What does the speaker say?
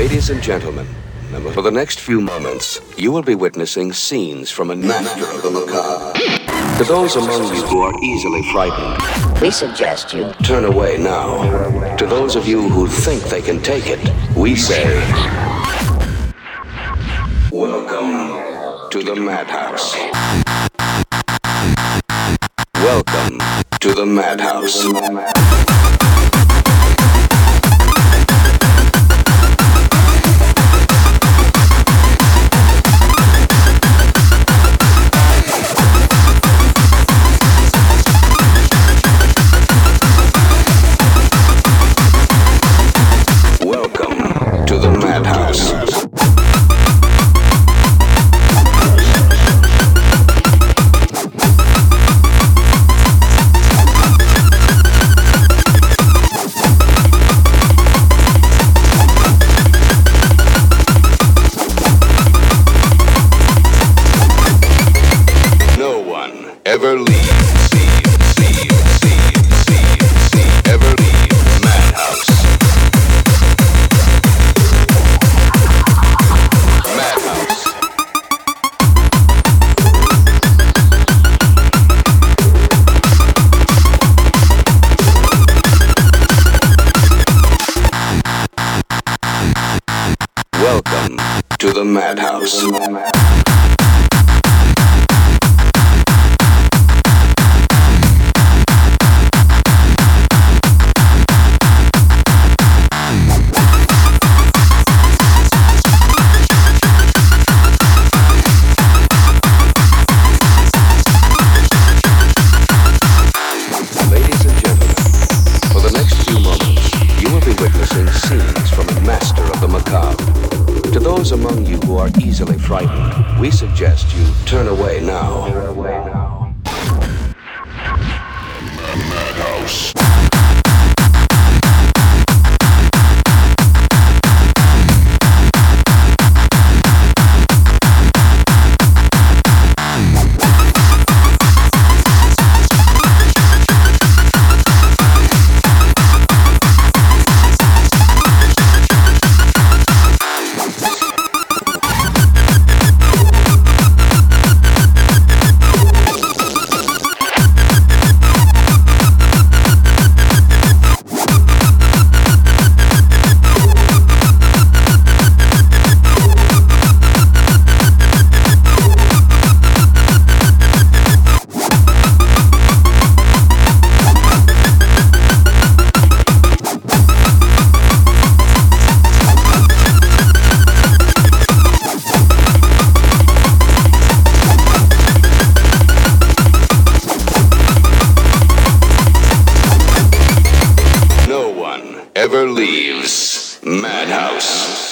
Ladies and gentlemen, for the next few moments, you will be witnessing scenes from a master of the macabre. To those among you who are easily frightened, we suggest you turn away now. To those of you who think they can take it, we say, welcome to the Madhouse. Welcome to the Madhouse. Ever leave, ever leave Madhouse. Madhouse. Welcome to the Madhouse. Scenes from a master of the macabre. To those among you who are easily frightened, we suggest you turn away now. Madhouse. Ever leaves Madhouse.